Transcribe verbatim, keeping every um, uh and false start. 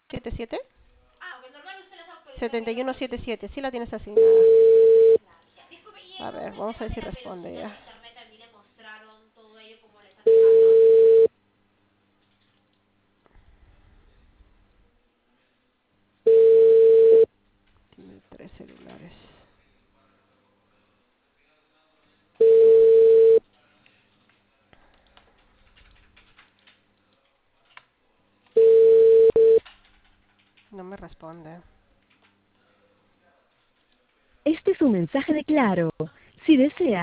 ¿siete siete? Ah, ok, normal usted las actualiza setenta y pero uno bueno. setenta y siete, sí la tienes asignada. Claro, ya. Disculpe, y A en ver, los vamos a ver temas de si la responde velocidad ya. de internet también le mostraron todo ello como le está quejando. Tiene tres celulares. No me responde. Este es un mensaje de Claro. Si desea